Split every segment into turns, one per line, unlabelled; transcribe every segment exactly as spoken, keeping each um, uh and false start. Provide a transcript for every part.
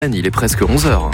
Il est presque onze heures.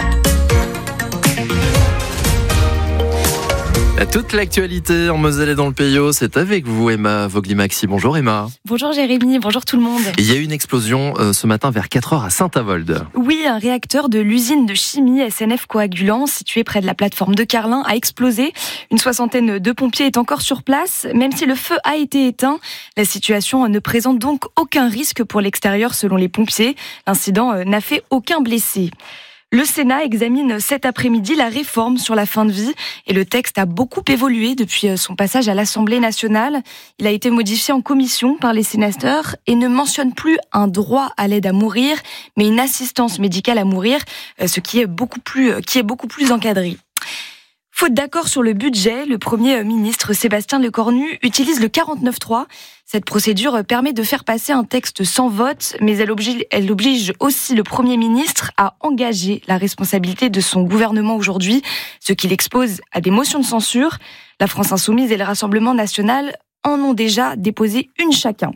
Toute l'actualité en Moselle et dans le Peyo, c'est avec vous, Emma Vogli-Maxi. Bonjour Emma.
Bonjour Jérémy, bonjour tout le monde.
Il y a eu une explosion euh, ce matin vers quatre heures à Saint-Avold.
Oui, un réacteur de l'usine de chimie S N F Coagulant, situé près de la plateforme de Carlin, a explosé. Une soixantaine de pompiers est encore sur place. Même si le feu a été éteint, la situation ne présente donc aucun risque pour l'extérieur selon les pompiers. L'incident n'a fait aucun blessé. Le Sénat examine cet après-midi la réforme sur la fin de vie et le texte a beaucoup évolué depuis son passage à l'Assemblée nationale. Il a été modifié en commission par les sénateurs et ne mentionne plus un droit à l'aide à mourir, mais une assistance médicale à mourir, ce qui est beaucoup plus, qui est beaucoup plus encadré. Faute d'accord sur le budget, le Premier ministre Sébastien Lecornu utilise le quarante-neuf trois. Cette procédure permet de faire passer un texte sans vote, mais elle oblige, elle oblige aussi le Premier ministre à engager la responsabilité de son gouvernement aujourd'hui, ce qui l'expose à des motions de censure. La France Insoumise et le Rassemblement National en ont déjà déposé une chacun.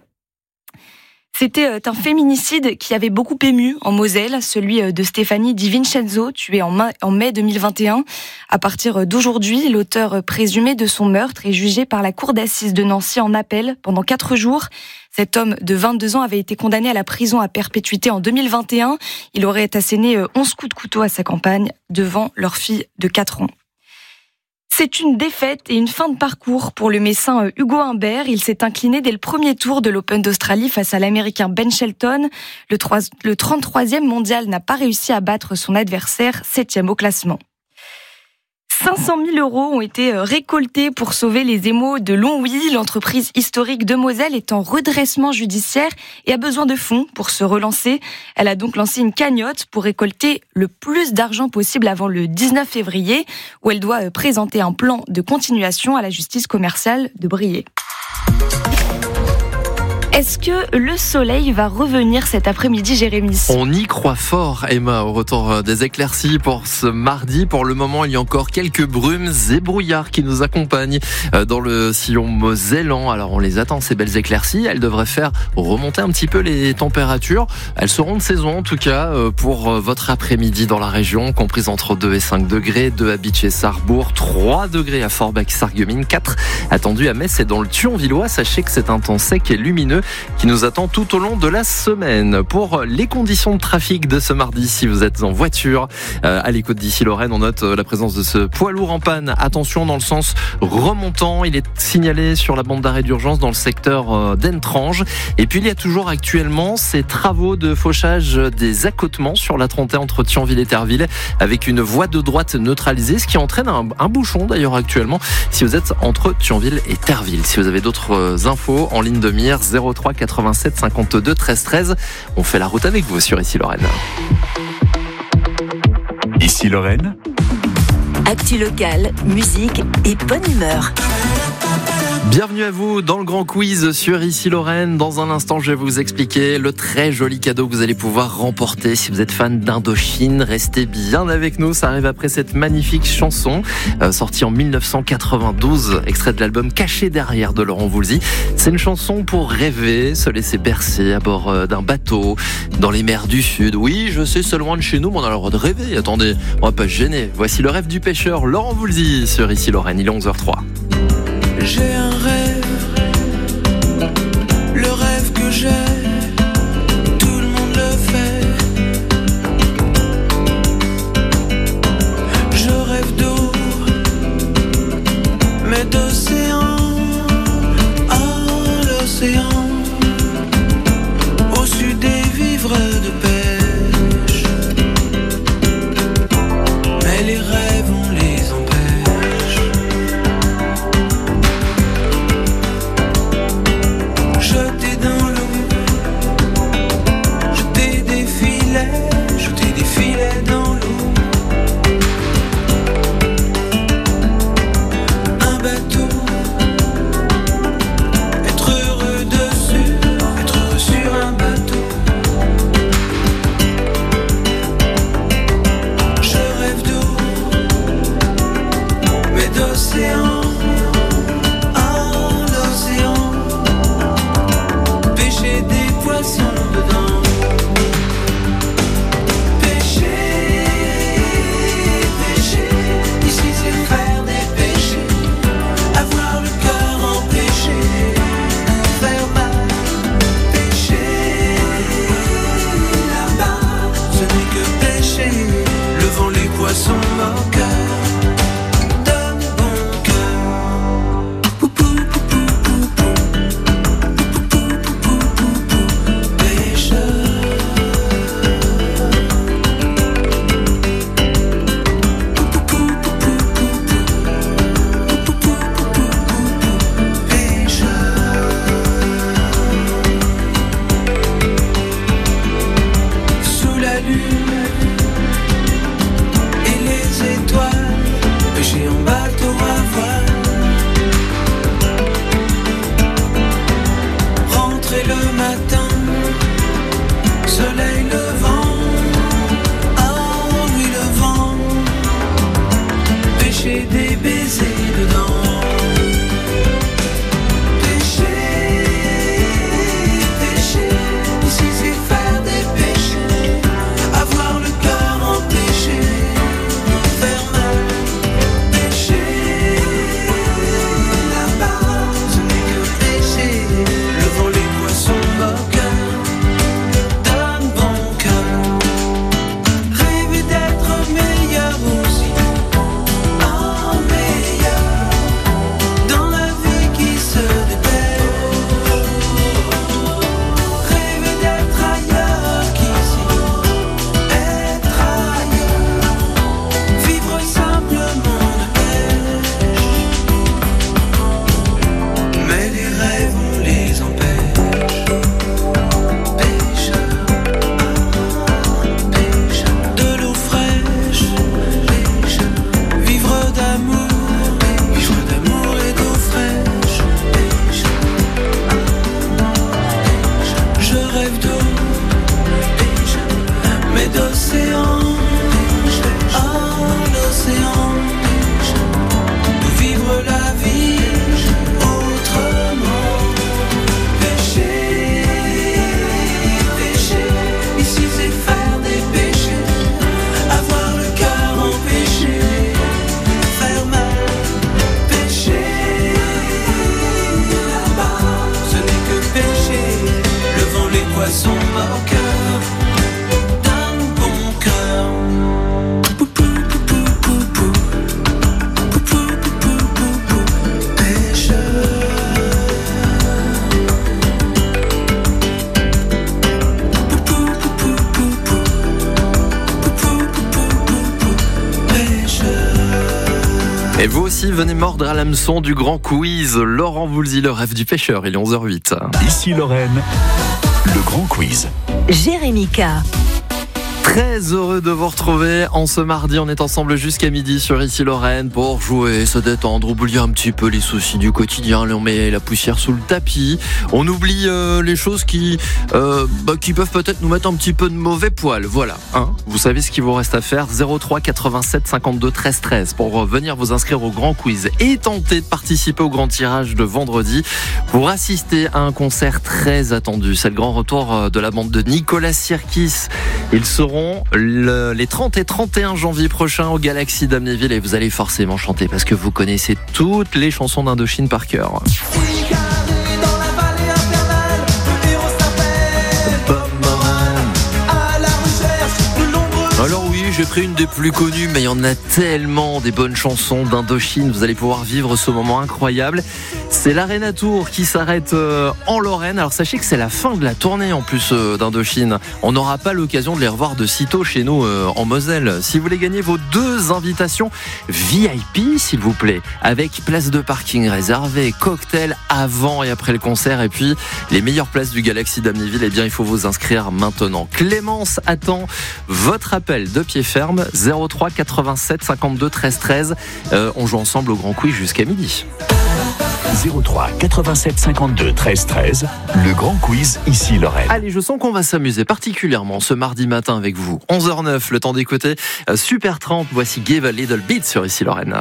C'était un féminicide qui avait beaucoup ému en Moselle, celui de Stéphanie Di Vincenzo, tuée en mai deux mille vingt et un. À partir d'aujourd'hui, l'auteur présumé de son meurtre est jugé par la cour d'assises de Nancy en appel pendant quatre jours. Cet homme de vingt-deux ans avait été condamné à la prison à perpétuité en deux mille vingt et un. Il aurait asséné onze coups de couteau à sa compagne devant leur fille de quatre ans. C'est une défaite et une fin de parcours pour le Messin Hugo Humbert. Il s'est incliné dès le premier tour de l'Open d'Australie face à l'Américain Ben Shelton. Le, trois, le trente-troisième mondial n'a pas réussi à battre son adversaire, septième au classement. cinq cent mille euros ont été récoltés pour sauver les émaux de Longwy. L'entreprise historique de Moselle est en redressement judiciaire et a besoin de fonds pour se relancer. Elle a donc lancé une cagnotte pour récolter le plus d'argent possible avant le dix-neuf février, où elle doit présenter un plan de continuation à la justice commerciale de Briey. Est-ce que le soleil va revenir cet après-midi, Jérémy ?
On y croit fort, Emma, au retour des éclaircies pour ce mardi. Pour le moment, il y a encore quelques brumes et brouillards qui nous accompagnent dans le sillon mosellan. Alors, on les attend, ces belles éclaircies. Elles devraient faire remonter un petit peu les températures. Elles seront de saison, en tout cas, pour votre après-midi dans la région, comprise entre deux et cinq degrés, deux à Bitche et Sarrebourg, trois degrés à Forbach-Sarreguemines, quatre attendus à Metz et dans le Thionvillois. Sachez que c'est un temps sec et lumineux qui nous attend tout au long de la semaine. Pour les conditions de trafic de ce mardi, si vous êtes en voiture euh, à l'écoute d'Issy-Lorraine, on note euh, la présence de ce poids lourd en panne. Attention dans le sens remontant, il est signalé sur la bande d'arrêt d'urgence dans le secteur euh, d'Entrange. Et puis il y a toujours actuellement ces travaux de fauchage des accotements sur la trente et un entre Thionville et Terville, avec une voie de droite neutralisée, ce qui entraîne un, un bouchon d'ailleurs actuellement si vous êtes entre Thionville et Terville. Si vous avez d'autres euh, infos en ligne de mire, zéro trois quatre-vingt-sept cinquante-deux treize treize. On fait la route avec vous sur Issy-Lorraine.
Issy-Lorraine.
Actu locale, musique et bonne humeur.
Bienvenue à vous dans le grand quiz sur Issy-Lorraine. Dans un instant, je vais vous expliquer le très joli cadeau que vous allez pouvoir remporter si vous êtes fan d'Indochine. Restez bien avec nous, ça arrive après cette magnifique chanson euh, sortie en dix-neuf cent quatre-vingt-douze, extrait de l'album Caché derrière de Laurent Voulzy. C'est une chanson pour rêver, se laisser bercer à bord euh, d'un bateau dans les mers du Sud. Oui, je sais, c'est loin de chez nous, mais on a le droit de rêver. Attendez, on va pas se gêner. Voici le rêve du pêcheur Laurent Voulzy sur Issy-Lorraine. Il est onze heures zéro trois.
J'ai un rêve, le rêve que j'ai, tout le monde le fait. Je rêve d'eau, mais d'océan, à l'océan, au sud des vivres de pêche. Mais les rêves on les empêche. Jeté dans l'eau poissons moqueurs.
Et vous aussi, venez mordre à l'hameçon du grand quiz. Laurent Voulzy, le rêve du pêcheur, il est onze heures huit.
Ici Lorraine, le grand quiz.
Jérémy K.
Très heureux de vous retrouver en ce mardi. On est ensemble jusqu'à midi sur Ici Lorraine pour jouer, se détendre, oublier un petit peu les soucis du quotidien. On met la poussière sous le tapis. On oublie euh, les choses qui, euh, bah, qui peuvent peut-être nous mettre un petit peu de mauvais poil. Voilà. Hein, vous savez ce qu'il vous reste à faire. zéro trois quatre-vingt-sept cinquante-deux treize treize pour venir vous inscrire au grand quiz et tenter de participer au grand tirage de vendredi pour assister à un concert très attendu. C'est le grand retour de la bande de Nicolas Sirkis. Ils seront le, les trente et trente et un janvier prochains au Galaxy d'Amnéville et vous allez forcément chanter parce que vous connaissez toutes les chansons d'Indochine par cœur. Alors oui, j'ai pris une des plus connues, mais il y en a tellement des bonnes chansons d'Indochine. Vous allez pouvoir vivre ce moment incroyable. C'est l'Arena Tour qui s'arrête en Lorraine. Alors sachez que c'est la fin de la tournée en plus d'Indochine. On n'aura pas l'occasion de les revoir de sitôt chez nous en Moselle. Si vous voulez gagner vos deux invitations V I P, s'il vous plaît, avec place de parking réservée, cocktail avant et après le concert, et puis les meilleures places du Galaxy d'Amnéville, eh bien il faut vous inscrire maintenant. Clémence attend votre appel de pied ferme, zéro trois quatre-vingt-sept cinquante-deux treize treize. Euh, on joue ensemble au grand quiz jusqu'à midi.
zéro trois quatre-vingt-sept cinquante-deux treize treize, le grand quiz Ici Lorraine.
Allez, je sens qu'on va s'amuser particulièrement ce mardi matin avec vous. onze heures neuf, le temps d'écouter Super Tramp. Voici Give a Little Bit sur Ici Lorraine.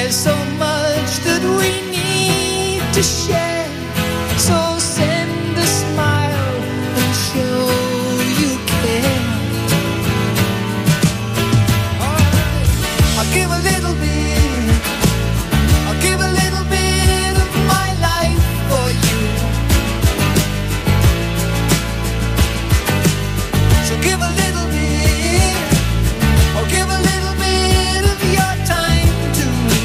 There's so much that we need to share. So send a smile and show you care. Alright, I'll give a little bit. I'll give a little bit of my life for you. So give a little bit. Or give a little bit of your time to me.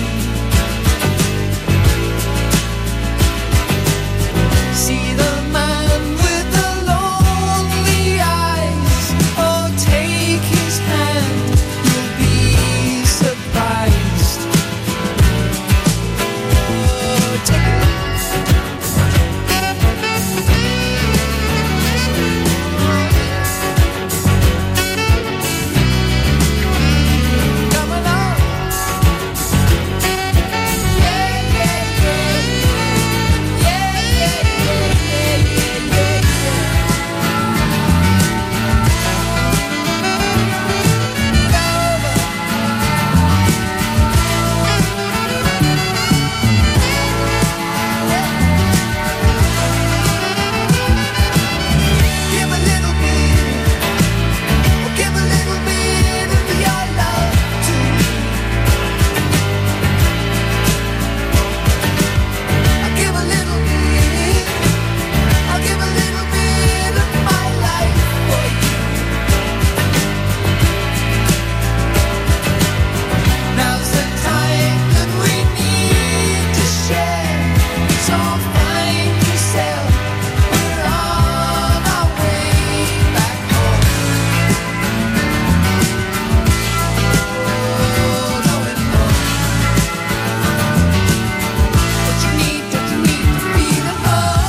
See the man with the lonely eyes. Oh, take his hand, you'll be surprised. Oh, take it. Come along. Yeah, yeah, yeah. Yeah, yeah, yeah, yeah, yeah, Give a little bit, or give a little bit of your love to me. I'll give a little bit, I'll give a little bit of my life for you. Now's the time that we need to share. So find yourself, we're on our way back home. Oh, going home. But you need, don't you need to feel alone?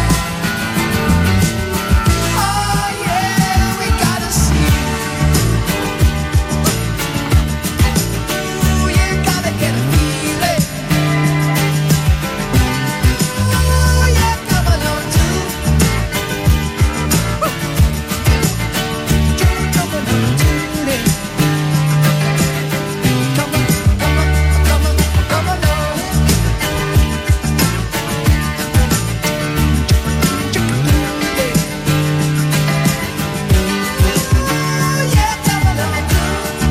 Oh yeah, we gotta see. Ooh, you gotta get a feeling. Ooh, yeah, come along too. Woo. You come along too, then. Come on, come on, come on, come along. Ooh, yeah, come along too.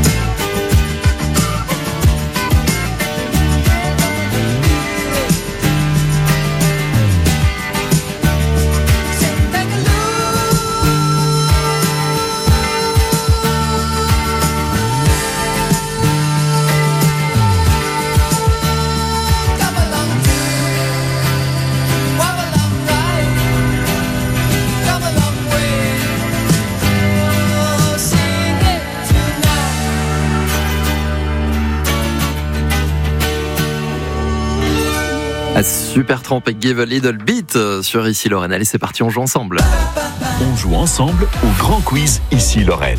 Come along too. Come along right. Come along way. Oh, sing it tonight.
À Supertramp et Give a Little Bit euh, sur Ici Lorraine. Allez, c'est parti, on joue ensemble.
On joue ensemble au grand quiz ici Lorraine.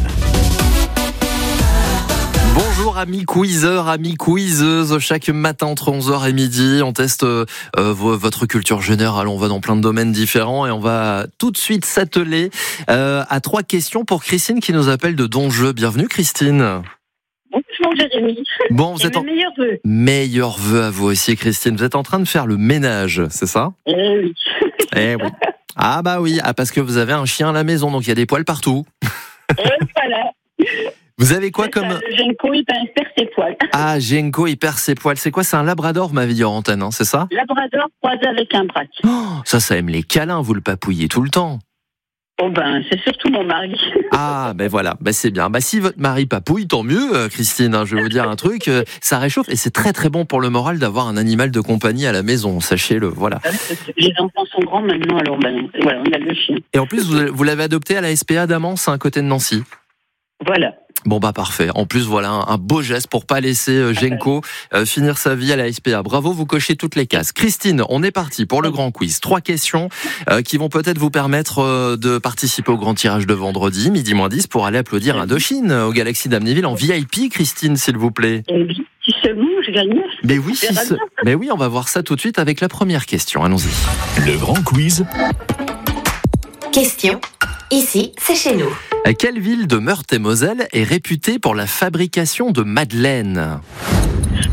Bonjour amis quizeurs, amis quizeuses. Chaque matin entre onze heures et midi, on teste euh, vo- votre culture générale. On va dans plein de domaines différents et on va tout de suite s'atteler euh, à trois questions pour Christine qui nous appelle de Donjeu. Bienvenue Christine.
Bonjour Jérémy.
Bon, vous
Et
êtes en...
mes meilleurs vœux.
Meilleurs vœux à vous aussi Christine. Vous êtes en train de faire le ménage, c'est ça?
Eh oui.
Eh oui. Ah bah oui, ah, parce que vous avez un chien à la maison, donc il y a des poils partout.
Et voilà.
Vous avez quoi
C'est
comme...
ça, le Genko, il perd ses poils.
Ah, Genko, il perd ses poils. C'est quoi? C'est un labrador, vous m'avez dit en antenne, hein, c'est ça?
Labrador croisé avec un braque.
Oh, ça, ça aime les câlins, vous le papouillez tout le temps.
Oh ben, c'est surtout mon mari.
Ah, ben voilà, ben c'est bien. Ben si votre mari papouille, tant mieux, euh, Christine. Hein, je vais vous dire un truc, euh, ça réchauffe et c'est très très bon pour le moral d'avoir un animal de compagnie à la maison. Sachez-le, voilà.
Les enfants sont grands maintenant, alors ben, voilà, on a le chien.
Et en plus, vous, vous l'avez adopté à la S P A d'Amance, à côté de Nancy.
Voilà.
Bon bah parfait. En plus voilà un, un beau geste pour pas laisser euh, Genko euh, finir sa vie à la S P A. Bravo, vous cochez toutes les cases. Christine, on est parti pour le grand quiz. Trois questions euh, qui vont peut-être vous permettre euh, de participer au grand tirage de vendredi, midi moins dix, pour aller applaudir Indochine euh, au Galaxy d'Amnéville en V I P. Christine, s'il vous plaît.
Et oui, si seulement je gagnais.
Mais oui, si ce... mais oui, on va voir ça tout de suite avec la première question. Allons-y.
Le grand quiz.
Question. Ici, c'est chez nous.
Quelle ville de Meurthe-et-Moselle est réputée pour la fabrication de madeleines ?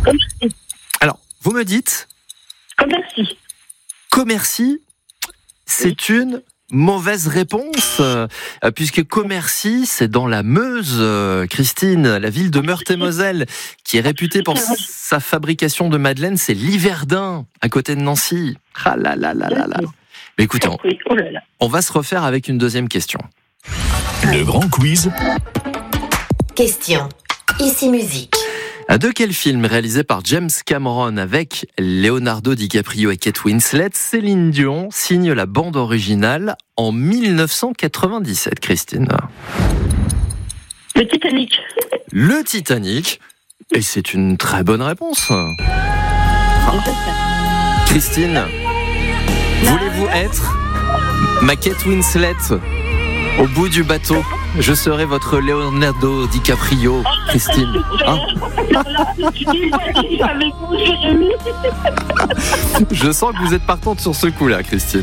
Alors, me dites
Commercy.
Commercy, c'est une mauvaise réponse, euh, puisque Commercy, c'est dans la Meuse, euh, Christine, la ville de Meurthe-et-Moselle, qui est réputée pour sa fabrication de madeleines, c'est Liverdun, à côté de Nancy. Ah là là là là là. Mais écoutez, on,
Oui, oh là là.
on va se refaire avec une deuxième question.
Le grand quiz
Question. Ici musique.
De quel film réalisé par James Cameron avec Leonardo DiCaprio et Kate Winslet, Céline Dion signe la bande originale en mille neuf cent quatre-vingt-dix-sept, Christine?
Le Titanic.
Le Titanic. Et c'est une très bonne réponse. Christine, voulez-vous être ma Kate Winslet au bout du bateau? Je serai votre Leonardo DiCaprio, Christine. Hein?
Avec vous, Jérémy.
Je sens que vous êtes partante sur ce coup-là, Christine.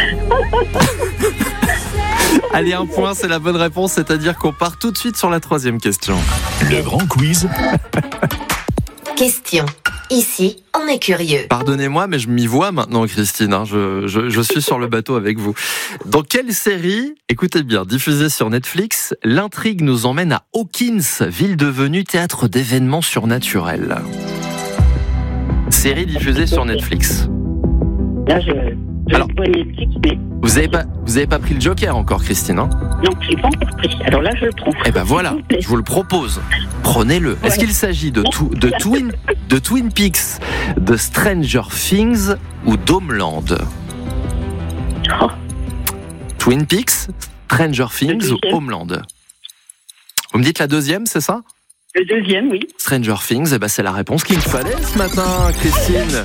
Allez, un point, c'est la bonne réponse, c'est-à-dire qu'on part tout de suite sur la troisième question.
Le grand quiz
Question. Ici, on est curieux.
Pardonnez-moi, mais je m'y vois maintenant, Christine. hein. Je, je, je suis sur le bateau avec vous. Dans quelle série, écoutez bien, diffusée sur Netflix, l'intrigue nous emmène à Hawkins, ville devenue théâtre d'événements surnaturels? Série diffusée sur Netflix.
Là, je. je
Alors.
vois Netflix, mais
Vous avez pas, vous avez pas pris le Joker encore, Christine, hein?
non, je l'ai pas encore pris. Alors là, je le prends.
Eh ben voilà,
S'il vous plaît.
je vous le propose. Prenez-le. Est-ce qu'il s'agit de, tw- de, Twin, de Twin Peaks, de Stranger Things ou d'Homeland?
Oh,
Twin Peaks, Stranger Things ou
deuxième.
Homeland? Vous me dites la deuxième, c'est ça?
le deuxième, oui.
Stranger Things, eh ben c'est la réponse qu'il me fallait ce matin, Christine.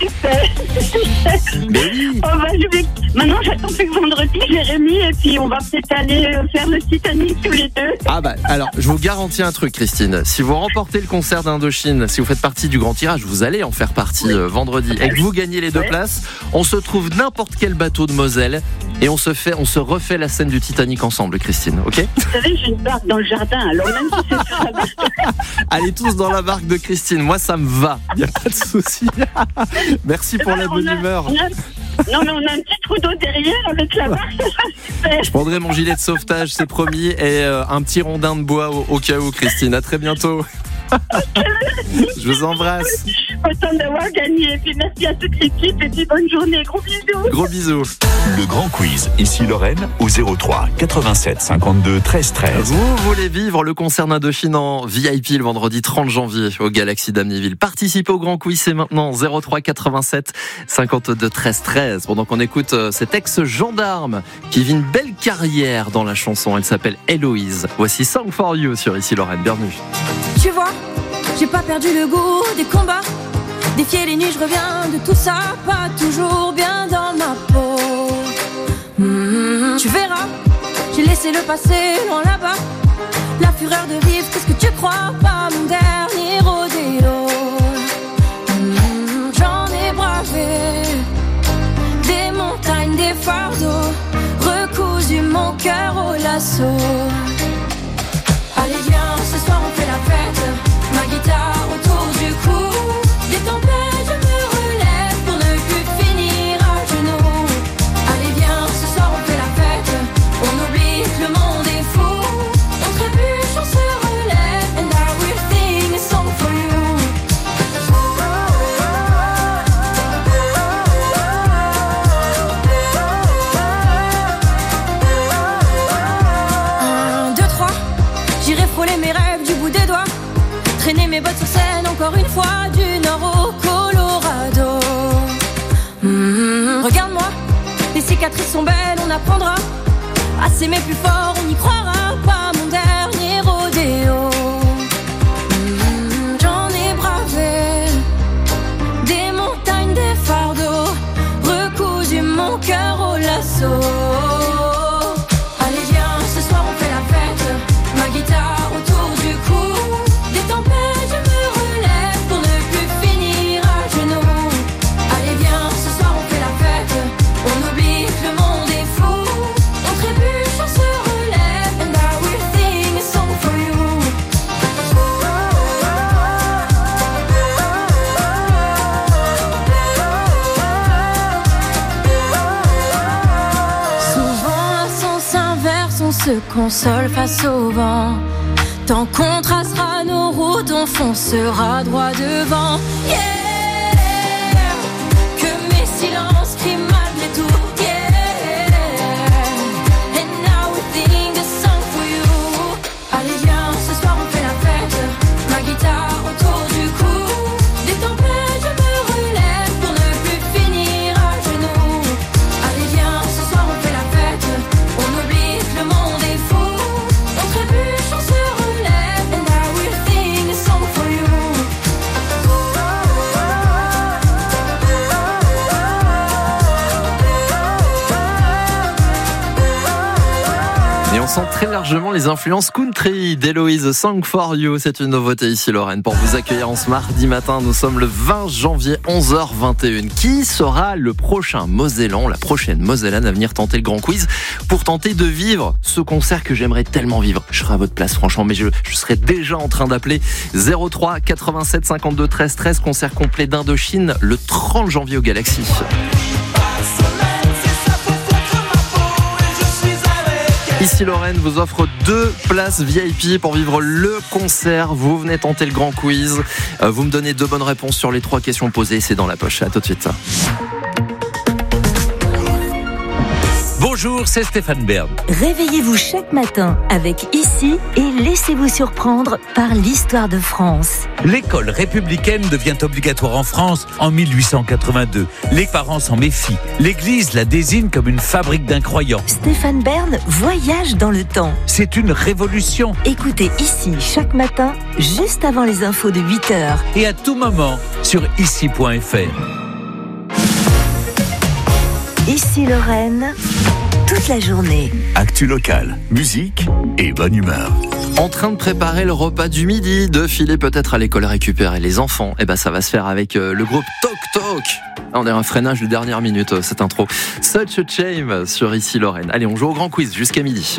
Mais oui.
Oh, bah, je vais... Maintenant, j'attends que vendredi, Jérémy, et puis on va peut-être aller euh, faire le Titanic tous les deux.
Ah bah alors, je vous garantis un truc, Christine. Si vous remportez le concert d'Indochine, si vous faites partie du grand tirage, vous allez en faire partie euh, vendredi, et que vous gagnez les deux
Ouais.
places, on se trouve n'importe quel bateau de Moselle et on se fait, on se refait la scène du Titanic ensemble, Christine. Ok?
Vous savez, j'ai une barque dans le jardin, alors même si c'est sur la barque.
Allez tous dans la barque de Christine. Moi, ça me va. Il y a pas de souci. Merci pour la
On
bonne
a-
humeur.
on a- Non, mais on a un petit trou d'eau derrière avec la barque, ça sera super.
Je prendrai mon gilet de sauvetage, c'est promis, et euh, un petit rondin de bois au, au cas où, Christine. À très bientôt. Je vous embrasse.
Content d'avoir gagné. Et puis merci à toute l'équipe et puis bonne journée. Gros bisous.
Gros bisous.
Le grand quiz, ici Lorraine, au zéro trois quatre-vingt-sept cinquante-deux treize treize.
Vous voulez vivre le concert d'Indochine en V I P le vendredi trente janvier au Galaxy d'Amnéville. Participez au grand quiz, c'est maintenant zéro trois quatre-vingt-sept cinquante-deux treize treize. Pendant qu'on écoute euh, cet ex-gendarme qui vit une belle carrière dans la chanson. Elle s'appelle Héloïse. Voici Song for You sur Ici Lorraine. Bienvenue.
Tu vois, j'ai pas perdu le goût des combats. Défier les nuits, je reviens de tout ça. Pas toujours bien dans ma peau. Mmh, tu verras, j'ai laissé le passé loin là-bas. La fureur de vivre, qu'est-ce que tu crois? Pas mon dernier rodéo. Mmh, j'en ai bravé des montagnes, des fardeaux. Recousu mon cœur au lasso. Allez viens, ce soir on fait la fête. Ma guitare autour du cou. Des tempêtes, je me relève pour ne plus finir à genoux. Allez viens, ce soir on fait la fête. On oublie que le monde est fou. On trébuche, on se relève. And I will sing a song for you. Un, deux, trois. J'irai frôler mes rêves du bout des doigts. Traîner mes bottes sur scène encore une fois. Du nord au Colorado. Mmh, regarde-moi, les cicatrices sont belles, on apprendra à s'aimer plus fort, on y croira. Pas mon dernier rodéo. Mmh, j'en ai bravé des montagnes, des fardeaux. Recousu mon cœur au lasso. Allez viens, ce soir on fait la fête. Ma guitare autour du cou. Des tempêtes, je me relève pour ne plus finir à genoux. Allez viens, ce soir on fait la fête. On oublie que le monde est fou. On trébuche, on se relève. And I will sing a song for you. se console face au vent. Tant qu'on tracera nos routes, on foncera droit devant. Yeah, que mes silences crient malgré tout. Yeah, and now we sing a song for you. Allez viens, ce soir on fait la fête. Ma guitare autour du cou. Des tempêtes, je me relève pour ne plus finir à genoux. Allez viens, ce soir on fait la fête. On oublie que le monde est fou. On trébuche, on se relève. And I will sing a song for you.
Et on sent très largement les influences country d'Héloïse, Song for You. C'est une nouveauté ici, Lorraine, pour vous accueillir en ce mardi matin. Nous sommes le vingt janvier, onze heures vingt et une. Qui sera le prochain Mosellan, la prochaine Mosellane à venir tenter le grand quiz pour tenter de vivre ce concert que j'aimerais tellement vivre? Je serai à votre place, franchement, mais je, je serai déjà en train d'appeler zéro trois quatre-vingt-sept cinquante-deux treize treize. Concert complet d'Indochine le trente janvier au Galaxy. Ici Lorraine vous offre deux places V I P pour vivre le concert. Vous venez tenter le grand quiz. Vous me donnez deux bonnes réponses sur les trois questions posées. C'est dans la poche. À tout de suite.
Bonjour, c'est Stéphane Bern.
Réveillez-vous chaque matin avec Ici et laissez-vous surprendre par l'histoire de France.
L'école républicaine devient obligatoire en France en mille huit cent quatre-vingt-deux. Les parents s'en méfient. L'Église la désigne comme une fabrique d'incroyants.
Stéphane Bern voyage dans le temps.
C'est une révolution.
Écoutez Ici chaque matin, juste avant les infos de huit heures.
Et à tout moment sur ici point f r.
Ici Lorraine, toute la journée.
Actu locale, musique et bonne humeur.
En train de préparer le repas du midi, de filer peut-être à l'école récupérer les enfants. Et ben ça va se faire avec euh, le groupe Talk Talk. On est un freinage de dernière minute, euh, cette intro. Such a Shame sur Ici Lorraine. Allez, on joue au grand quiz jusqu'à midi.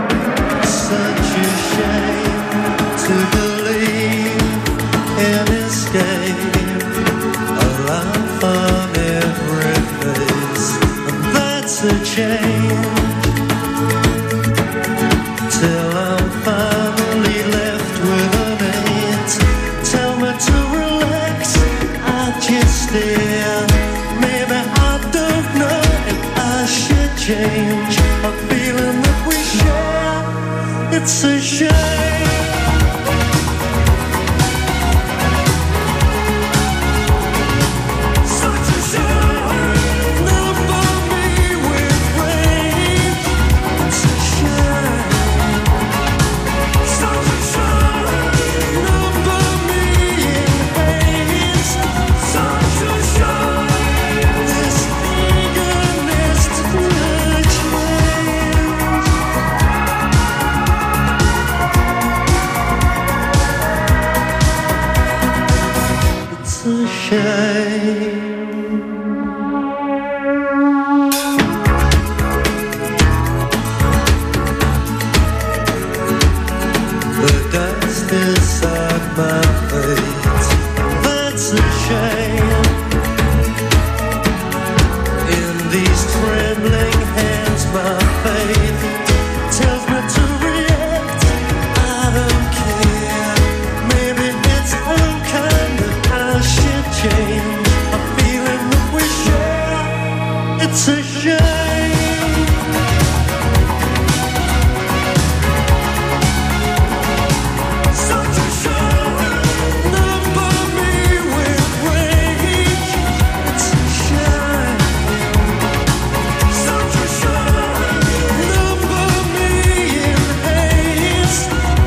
Change a feeling that we share. It's a shame. Such a shame. Number me with rage. It's a shame. Such a shame. Number me in haze. Such a shame. This eagerness to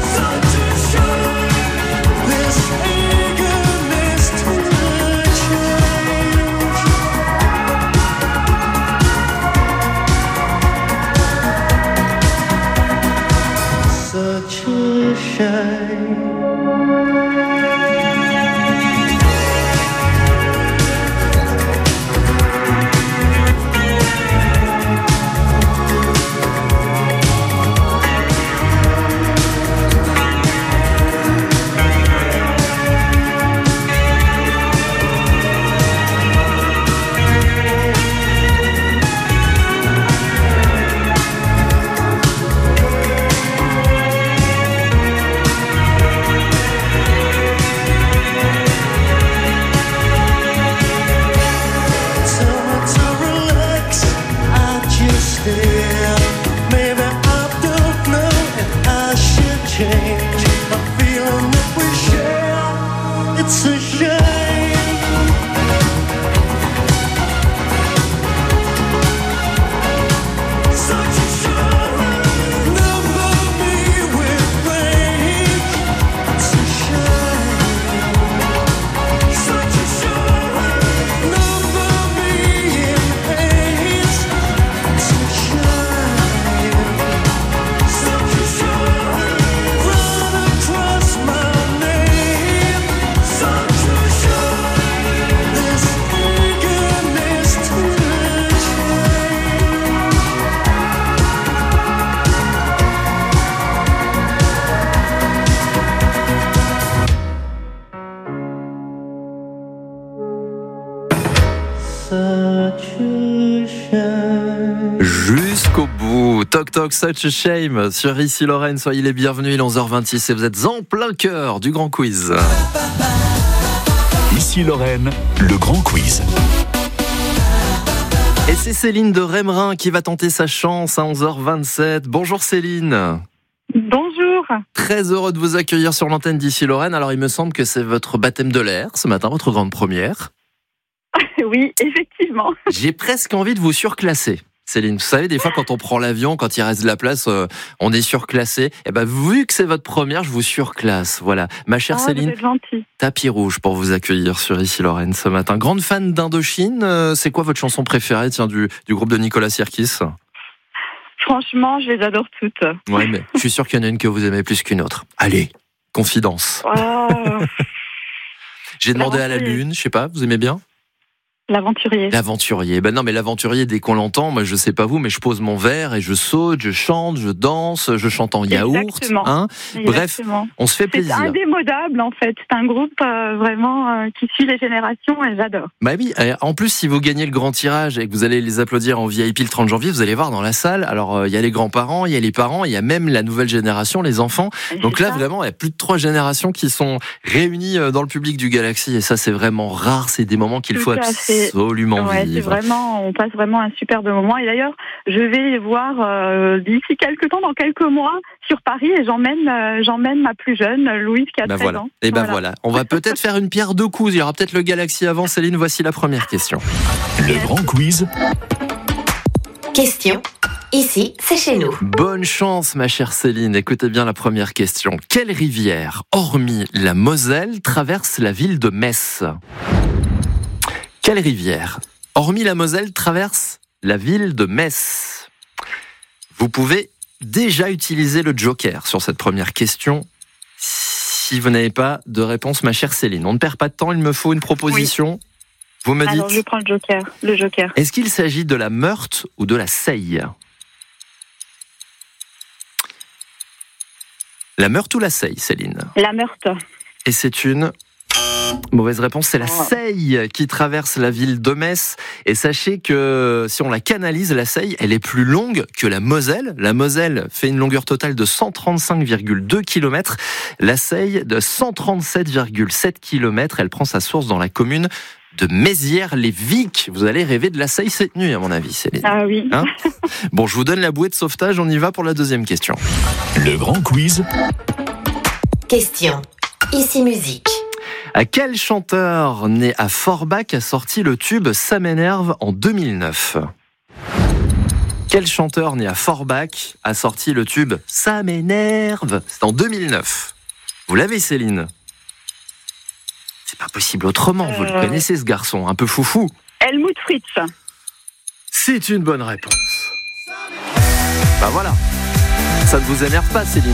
change.
Jusqu'au bout. Toc toc, such a shame. Sur Ici Lorraine, soyez les bienvenus. Il est onze heures vingt-six et vous êtes en plein cœur du grand quiz.
Ici Lorraine, le grand quiz.
Et c'est Céline de Rémerin qui va tenter sa chance à onze heures vingt-sept. Bonjour Céline.
Bonjour.
Très heureux de vous accueillir sur l'antenne d'Ici Lorraine. Alors il me semble que c'est votre baptême de l'air ce matin, votre grande première.
Oui, effectivement.
J'ai presque envie de vous surclasser. Céline, vous savez, des fois, quand on prend l'avion, quand il reste de la place, euh, on est surclassé. Et ben, vu que c'est votre première, je vous surclasse. Voilà. Ma chère
Ah,
Céline,
vous êtes gentille.
tapis rouge pour vous accueillir sur Ici Lorraine ce matin. Grande fan d'Indochine, euh, c'est quoi votre chanson préférée, tiens, du, du groupe de Nicolas Sirkis?
Franchement, je les adore toutes.
Ouais, mais je suis sûr qu'il y en a une que vous aimez plus qu'une autre. Allez, confidence.
Oh,
J'ai demandé à la
L'aventurier.
lune, je sais pas, vous aimez bien?
l'aventurier.
L'aventurier. Ben non, mais l'aventurier, dès qu'on l'entend, moi je sais pas vous, mais je pose mon verre et je saute, je chante, je danse, je chante en yaourt.
Exactement.
Hein. Bref,
Exactement.
on se fait
C'est
plaisir.
indémodable en fait. C'est un groupe euh, vraiment euh, qui suit les générations et j'adore.
Bah oui, euh, en plus, si vous gagnez le grand tirage et que vous allez les applaudir en V I P le trente janvier, vous allez voir dans la salle. Alors, il euh, y a les grands-parents, il y a les parents, il y a même la nouvelle génération, les enfants. Donc
C'est
là,
ça.
vraiment, il y a plus de trois générations qui sont réunies euh, dans le public du Galaxy. Et ça, c'est vraiment rare. C'est des moments qu'il
Tout
faut
à fait.
absolument
Ouais, c'est
vivre.
vraiment, on passe vraiment un superbe moment. Et d'ailleurs, je vais les voir euh, d'ici quelques temps, dans quelques mois, sur Paris, et j'emmène, euh, j'emmène ma plus jeune, Louise, qui a
Ben
treize
voilà.
ans.
Et ben voilà. On va peut-être faire une pierre deux coups. Il y aura peut-être le Galaxy avant. Céline, voici la première question.
Le grand quiz.
Question. Ici, c'est chez nous.
Bonne chance, ma chère Céline. Écoutez bien la première question. Quelle rivière, hormis la Moselle, traverse la ville de Metz? Quelle rivière, hormis la Moselle, traverse la ville de Metz? Vous pouvez déjà utiliser le joker sur cette première question si vous n'avez pas de réponse, ma chère Céline. On ne perd pas de temps, il me faut une proposition. Vous me
Alors, je
dites,
prends le joker. Le joker.
est-ce qu'il s'agit de la Meurthe ou de la Seille? La Meurthe ou la Seille, Céline?
La Meurthe.
Et c'est une mauvaise réponse, c'est la
Oh.
Seille qui traverse la ville de Metz. Et sachez que si on la canalise, la Seille, elle est plus longue que la Moselle. La Moselle fait une longueur totale de cent trente-cinq virgule deux kilomètres. La Seille de cent trente-sept virgule sept kilomètres. Elle prend sa source dans la commune de Mézières-les-Vics. Vous allez rêver de la Seille cette nuit, à mon avis, Céline.
Ah oui.
Hein Bon, je vous donne la bouée de sauvetage. On y va pour la deuxième question.
Le grand quiz.
Question. Ici, musique.
À quel chanteur né à Forbach a sorti le tube Ça m'énerve en deux mille neuf? Quel chanteur né à Forbach a sorti le tube Ça m'énerve? C'est en deux mille neuf. Vous l'avez, Céline? C'est pas possible autrement, vous le
Euh.
connaissez ce garçon, un peu foufou.
Helmut Fritz.
C'est une bonne réponse. Bah voilà. Ça ne vous énerve pas, Céline?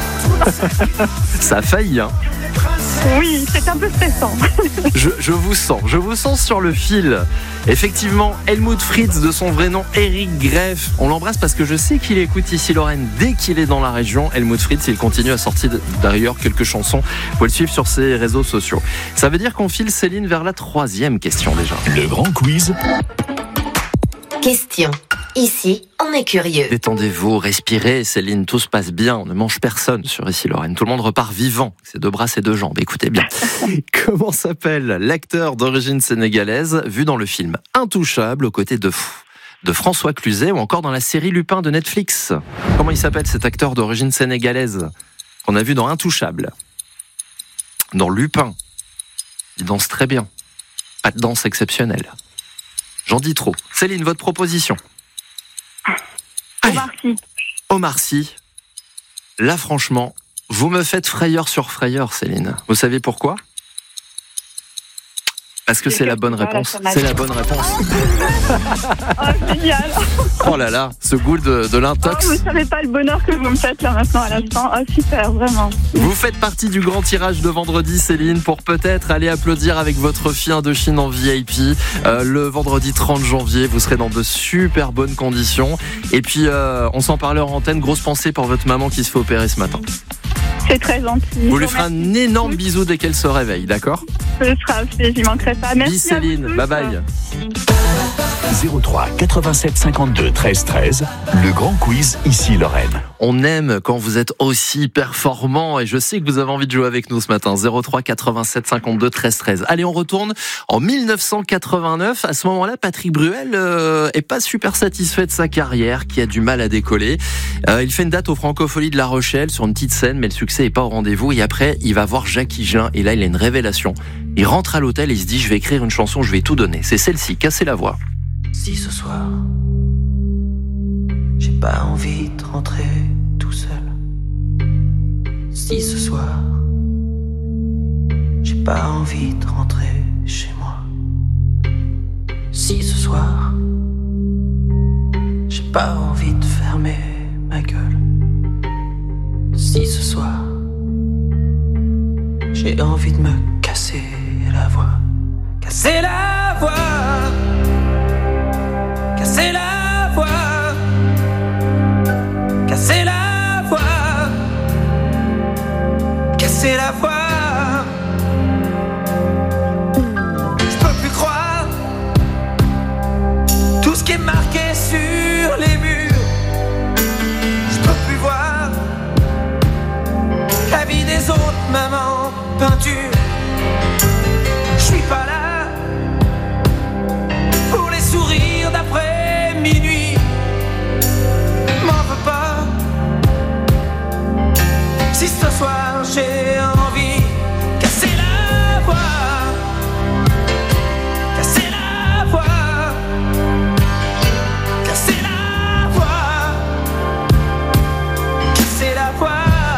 Ça a failli, hein.
Oui, c'est un peu stressant.
Je, je vous sens, je vous sens sur le fil. Effectivement, Helmut Fritz, de son vrai nom, Eric Greff. On l'embrasse parce que je sais qu'il écoute Ici Lorraine dès qu'il est dans la région. Helmut Fritz, il continue à sortir d'ailleurs quelques chansons. Vous pouvez le suivre sur ses réseaux sociaux. Ça veut dire qu'on file, Céline, vers la troisième question déjà.
Le grand quiz.
Question. Ici, on est curieux.
Détendez-vous, respirez, Céline, tout se passe bien. On ne mange personne sur Ici Lorraine. Tout le monde repart vivant. C'est deux bras, c'est deux jambes. Écoutez bien. Comment s'appelle l'acteur d'origine sénégalaise vu dans le film Intouchable aux côtés de, de François Cluzet ou encore dans la série Lupin de Netflix? Comment il s'appelle cet acteur d'origine sénégalaise qu'on a vu dans Intouchable? Dans Lupin. Il danse très bien. Pas de danse exceptionnelle. J'en dis trop. Céline, votre proposition? Allez.
Omar Sy.
Omar Sy. Là, franchement, vous me faites frayeur sur frayeur, Céline. Vous savez pourquoi? Parce que
J'ai
c'est la
quelque
bonne
chose à la
réponse.
tomate.
C'est la bonne réponse.
Oh, génial.
Oh là là, ce goût de, de
Oh,
l'intox.
vous savez pas le bonheur que vous me faites là maintenant à l'instant. Oh, super, vraiment.
Vous faites partie du grand tirage de vendredi, Céline, pour peut-être aller applaudir avec votre fille Indochine en V I P. Euh, le vendredi trente janvier, vous serez dans de super bonnes conditions. Et puis, euh, on s'en parlait en antenne. Grosse pensée pour votre maman qui se fait opérer ce matin.
C'est très gentil.
Vous lui
Je
ferez un
remercie.
énorme bisou dès qu'elle se réveille, d'accord?
Ce sera fait, j'y manquerai pas. Merci.
Bis Céline, bye bye.
zéro trois quatre-vingt-sept cinquante-deux treize treize, le grand quiz ici Lorraine.
On aime quand vous êtes aussi performant et je sais que vous avez envie de jouer avec nous ce matin. zéro trois quatre-vingt-sept cinquante-deux treize treize. Allez, on retourne en mille neuf cent quatre-vingt-neuf. À ce moment-là, Patrick Bruel euh, est pas super satisfait de sa carrière, qui a du mal à décoller. Euh, il fait une date au Francophonie de La Rochelle sur une petite scène, mais le succès est pas au rendez-vous. Et après, il va voir Jacques Higelin et là, il a une révélation. Il rentre à l'hôtel et il se dit, je vais écrire une chanson, je vais tout donner. C'est celle-ci, Casser la voix.
Si ce soir, j'ai pas envie de rentrer tout seul. Si ce soir, j'ai pas envie de rentrer chez moi. Si ce soir, j'ai pas envie de fermer ma gueule. Si ce soir, j'ai envie de me casser la voix. Casser la voix. Casser la voix, casser la voix, casser la voix. Je peux plus croire tout ce qui est marqué sur les murs. Je peux plus voir la vie des autres, maman, peinture. Je suis pas là pour les sourires d'après minuit, m'en veux pas. Si ce soir j'ai envie, casser la voix, casser la voix, casser la voix, casser la voix.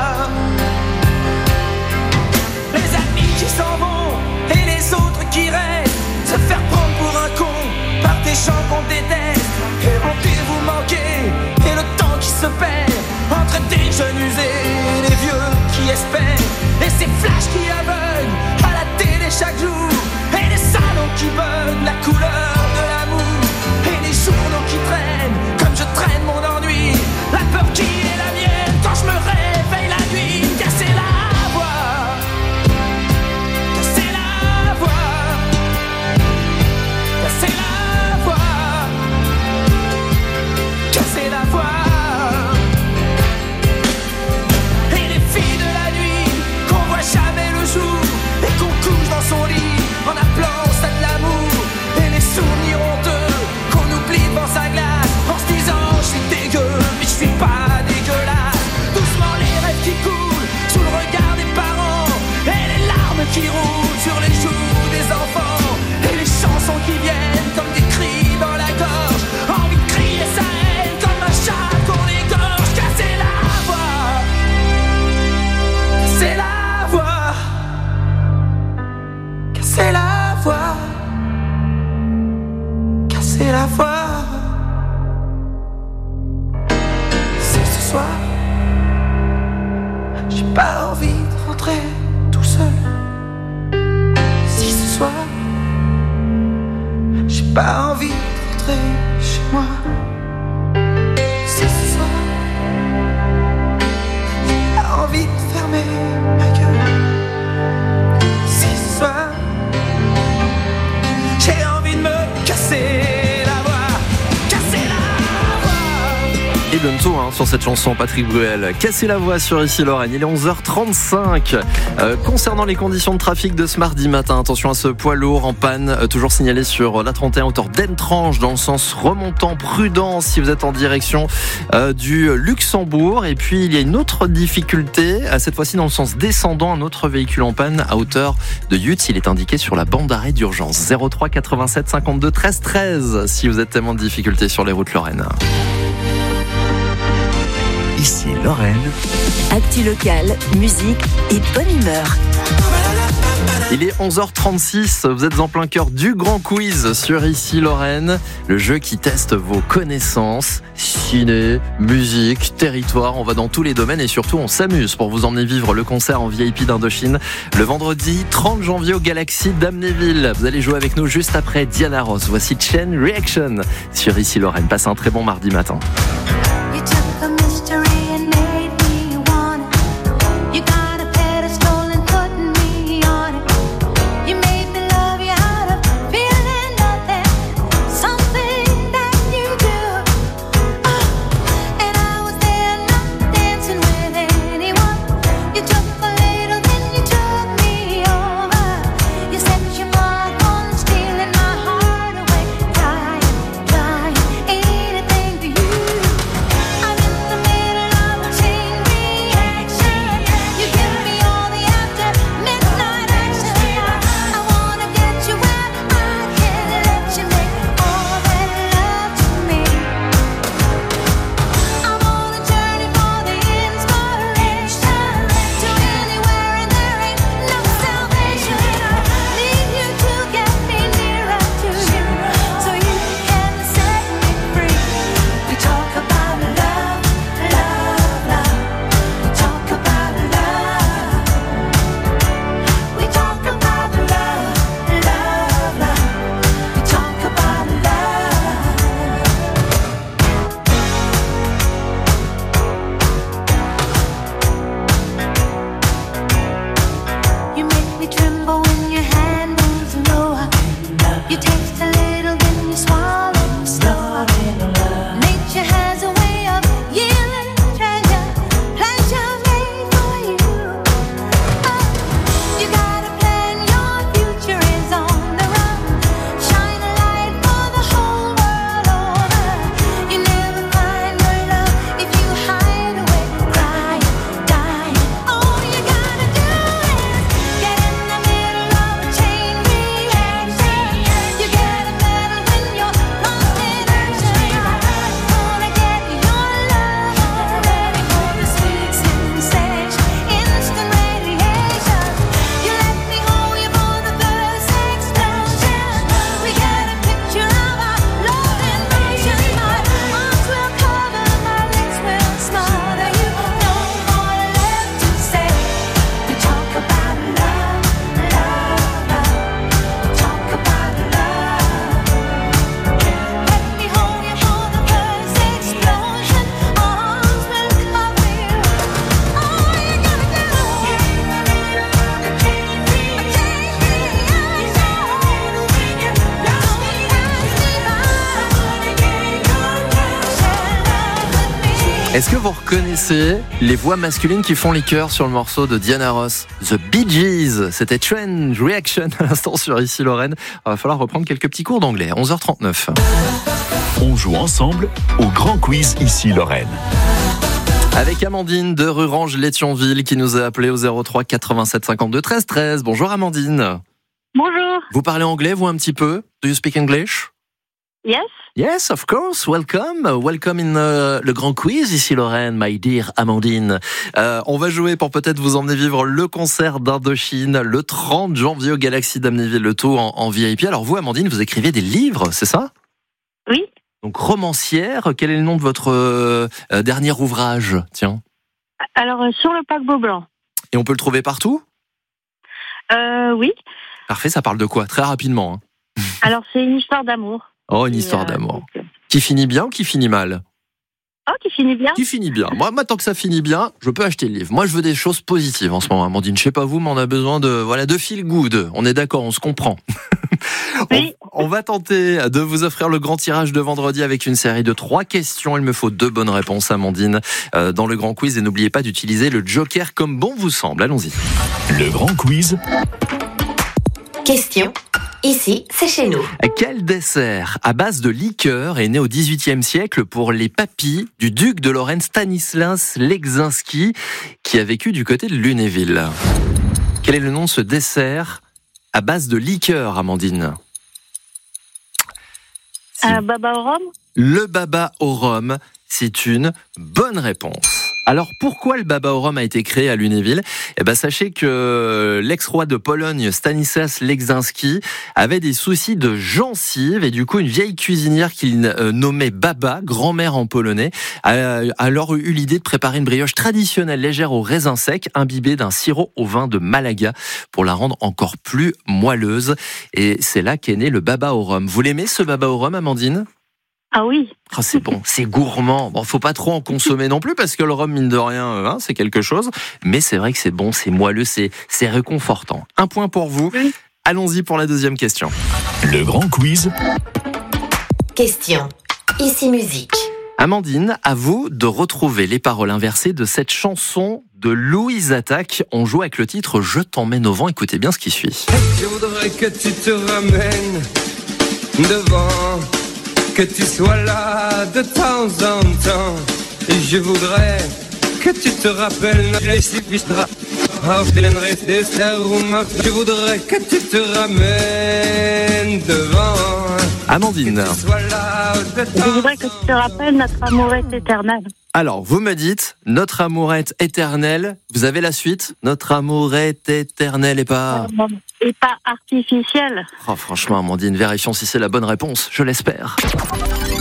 Les amis qui s'en vont et les autres qui restent, se faire prendre pour un con par des gens qu'on déteste. Et rendez-vous manquer, et le temps qui se perd entre des jeunes usés et les vieux qui espèrent. Et ces flashs qui aveuglent à la télé chaque jour, et les salons qui bug la couleur de l'amour, et les journaux qui traînent comme je traîne mon ennui. La peur qui est la mienne quand je me réveille la nuit. Casser la voix, casser la voix, casser la voix, casser la voix. Et les filles de la nuit qu'on voit jamais le jour et qu'on couche dans son lit en appelant ça de l'amour. Et les souvenirs honteux qu'on oublie devant sa glace en se disant je suis dégueu mais je suis pas dégueulasse. Doucement les rêves qui coulent sous le regard des parents, et les larmes qui roulent sur les joues des enfants, et les chansons qui viennent comme des cris dans la gorge. Envie de crier sa haine comme un chat qu'on égorge. Casser la voix, casser la voix, casser la voix, casser la voix. Si ce soir, j'ai pas envie de rentrer tout seul. Si ce soir, j'ai pas envie de rentrer chez moi. Si ce soir, j'ai pas envie de fermer ma gueule. Si ce soir, j'ai envie de me casser la voix, casser la voix.
Et bientôt hein, sur cette chanson, Patrick Bruel. Casser la voix sur Ici Lorraine. Il est onze heures trente-cinq. Euh, concernant les conditions de trafic de ce mardi matin, attention à ce poids lourd en panne, euh, toujours signalé sur la trente et un hauteur d'Entrange dans le sens remontant. Prudence si vous êtes en direction euh, du Luxembourg. Et puis il y a une autre difficulté, euh, cette fois-ci dans le sens descendant, un autre véhicule en panne à hauteur de Yutz. Il est indiqué sur la bande d'arrêt d'urgence. zéro trois quatre-vingt-sept cinquante-deux treize treize si vous êtes tellement de difficultés sur les routes lorraines.
Ici Lorraine.
Actu locale, musique et bonne humeur.
Il est onze heures trente-six, vous êtes en plein cœur du grand quiz sur Ici Lorraine, le jeu qui teste vos connaissances, ciné, musique, territoire, on va dans tous les domaines et surtout on s'amuse pour vous emmener vivre le concert en V I P d'Indochine le vendredi trente janvier au Galaxy d'Amnéville. Vous allez jouer avec nous juste après Diana Ross. Voici Chain Reaction sur Ici Lorraine. Passez un très bon mardi matin.
You made taste a little, then you swallow slow. Nature has a way of yielding treasure, pleasure made for you. Oh, you gotta plan, your future is on the run. Shine a light for the whole world over. You never find your love if you hide away, crying, dying. All you gotta do is get in the middle of a chain reaction. You get it better when you're lost in action. Gonna get your love ready for the sweet sensation, instant radiation. You let me hold you for the first explosion. We get a picture of our love in motion. My arms will cover, my lips will smother you. No more left to say. We talk about love, love, love. Talk about love. Let me hold you for the first explosion. Arms will cover you. All you gotta do is change me, change me,
Est-ce que vous reconnaissez les voix masculines qui font les chœurs sur le morceau de Diana Ross, The Bee Gees? C'était Trend Reaction à l'instant sur Ici Lorraine. Il va falloir reprendre quelques petits cours d'anglais. onze heures trente-neuf.
On joue ensemble au grand quiz Ici Lorraine.
Avec Amandine de Rurange-Létionville qui nous a appelé au zéro trois quatre-vingt-sept cinquante-deux treize treize. Bonjour Amandine.
Bonjour.
Vous parlez anglais, vous, un petit peu? Do you speak English?
Yes.
Yes, of course. Welcome. Welcome in uh, le grand quiz Ici Lorraine, my dear Amandine. Euh, on va jouer pour peut-être vous emmener vivre le concert d'Indochine le trente janvier au Galaxy d'Amnéville, le tout en, en V I P. Alors vous, Amandine, vous écrivez des livres, c'est ça?
Oui.
Donc romancière, quel est le nom de votre euh, dernier ouvrage? Tiens.
Alors, euh, sur le paquebot blanc.
Et on peut le trouver partout?
Euh, oui.
Parfait, ça parle de quoi? Très rapidement. Hein.
Alors, c'est une histoire d'amour.
Oh, une
Et,
histoire
euh,
d'amour.
donc, euh,
Qui finit bien ou qui finit mal?
Oh, qui finit bien.
Qui finit bien. Moi, moi, tant que ça finit bien, je peux acheter le livre. Moi, je veux des choses positives en ce moment, Amandine. Je sais pas vous, mais on a besoin de, voilà, de feel good. On est d'accord, on se comprend.
Oui.
on, on va tenter de vous offrir le grand tirage de vendredi avec une série de trois questions. Il me faut deux bonnes réponses, Amandine, euh, dans le grand quiz. Et n'oubliez pas d'utiliser le joker comme bon vous semble. Allons-y.
Le grand quiz.
Question. Ici, c'est chez nous.
Quel dessert à base de liqueur est né au dix-huitième siècle pour les papilles du duc de Lorraine Stanislas Leczinski, qui a vécu du côté de Lunéville? Quel est le nom de ce dessert à base de liqueur, Amandine? Si-
Un baba au rhum.
Le baba au rhum, c'est une bonne réponse. Alors pourquoi le baba au rhum a été créé à Lunéville? Eh ben sachez que l'ex-roi de Pologne Stanislas Leczinski avait des soucis de gencives et du coup une vieille cuisinière qu'il euh, nommait Baba, grand-mère en polonais, a alors eu l'idée de préparer une brioche traditionnelle légère au raisin sec, imbibée d'un sirop au vin de Malaga pour la rendre encore plus moelleuse. Et c'est là qu'est né le baba au rhum. Vous l'aimez ce baba au rhum, Amandine?
Ah oui.
Oh, c'est bon, c'est gourmand. Bon, faut pas trop en consommer non plus parce que le rhum, mine de rien, hein, c'est quelque chose. Mais c'est vrai que c'est bon, c'est moelleux, c'est, c'est réconfortant. Un point pour vous.
Oui.
Allons-y pour la deuxième question.
Le grand quiz.
Question. Ici musique.
Amandine, à vous de retrouver les paroles inversées de cette chanson de Louise Attaque. On joue avec le titre Je t'emmène au vent. Écoutez bien ce qui suit.
Je voudrais que tu te ramènes devant, que tu sois là de temps en temps. Et je voudrais que tu te rappelles. Je voudrais que tu te ramènes devant.
Amandine.
Que tu sois là de
Je
temps
voudrais que tu te rappelles, notre amour est éternel.
Alors, vous me dites, notre amour est éternel. Vous avez la suite? Notre amour est éternel et pas...
Et pas artificiel.
Oh, franchement, Amandine, vérifions si c'est la bonne réponse. Je l'espère.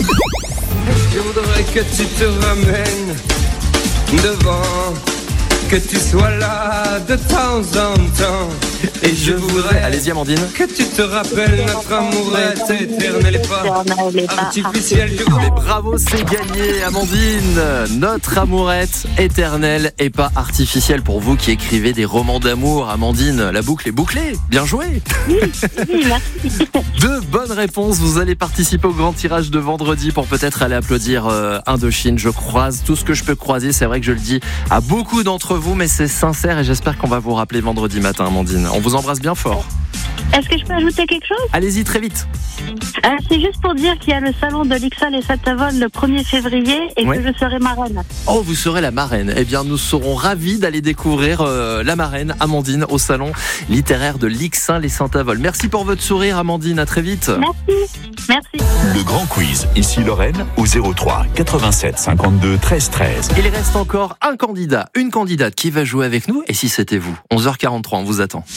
Je voudrais que tu te ramènes devant, que tu sois là de temps en temps. Et je voudrais,
allez-y Amandine,
que tu te rappelles notre amour est éternel et pas artificiel. Je voudrais...
Et bravo, c'est gagné Amandine. Notre amourette éternelle et pas artificielle. Pour vous qui écrivez des romans d'amour, Amandine, la boucle est bouclée. Bien joué.
Oui, oui, merci.
Deux bonnes réponses. Vous allez participer au grand tirage de vendredi pour peut-être aller applaudir euh, Indochine. Je croise tout ce que je peux croiser. C'est vrai que je le dis à beaucoup d'entre vous, mais c'est sincère et j'espère qu'on va vous rappeler vendredi matin, Amandine. On vous embrasse bien fort.
Est-ce que je peux ajouter quelque chose?
Allez-y très vite.
euh, C'est juste pour dire qu'il y a le salon de l'I X A L et Satavol le premier février et
Ouais.
que je serai marraine.
Oh, vous serez la marraine. Eh bien, nous serons ravis d'aller découvrir euh, la marraine, Amandine, au salon littéraire de l'I X A L et Saint-Avold. Merci pour votre sourire, Amandine. À très vite.
Merci. Merci.
Le grand quiz, ici Lorraine, au zéro trois quatre-vingt-sept cinquante-deux treize treize.
Il reste encore un candidat, une candidate qui va jouer avec nous. Et si c'était vous? onze heures quarante-trois, on vous attend.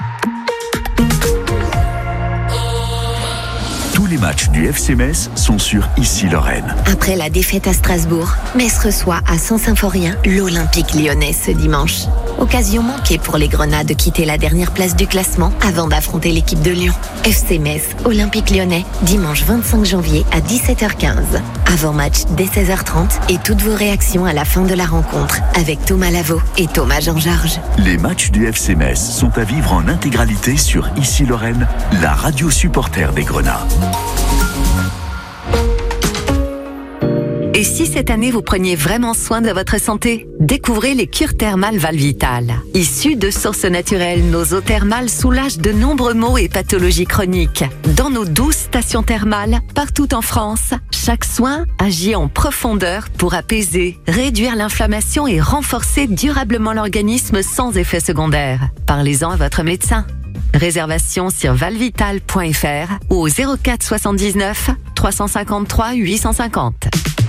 Tous les matchs du F C Metz sont sur Ici Lorraine.
Après la défaite à Strasbourg, Metz reçoit à Saint-Symphorien l'Olympique lyonnais ce dimanche. Occasion manquée pour les Grenats de quitter la dernière place du classement avant d'affronter l'équipe de Lyon. F C Metz, Olympique lyonnais, dimanche vingt-cinq janvier à dix-sept heures quinze. Avant-match dès seize heures trente et toutes vos réactions à la fin de la rencontre avec Thomas Lavaux et Thomas Jean-Georges.
Les matchs du F C Metz sont à vivre en intégralité sur Ici Lorraine, la radio supporter des Grenats.
Et si cette année vous preniez vraiment soin de votre santé? Découvrez les cures thermales Valvital. Issues de sources naturelles, nos eaux thermales soulagent de nombreux maux et pathologies chroniques. Dans nos douze stations thermales, partout en France, chaque soin agit en profondeur pour apaiser, réduire l'inflammation et renforcer durablement l'organisme sans effet secondaire. Parlez-en à votre médecin. Réservation sur valvital point f r ou au zéro quatre soixante-dix-neuf trois cent cinquante-trois huit cent cinquante.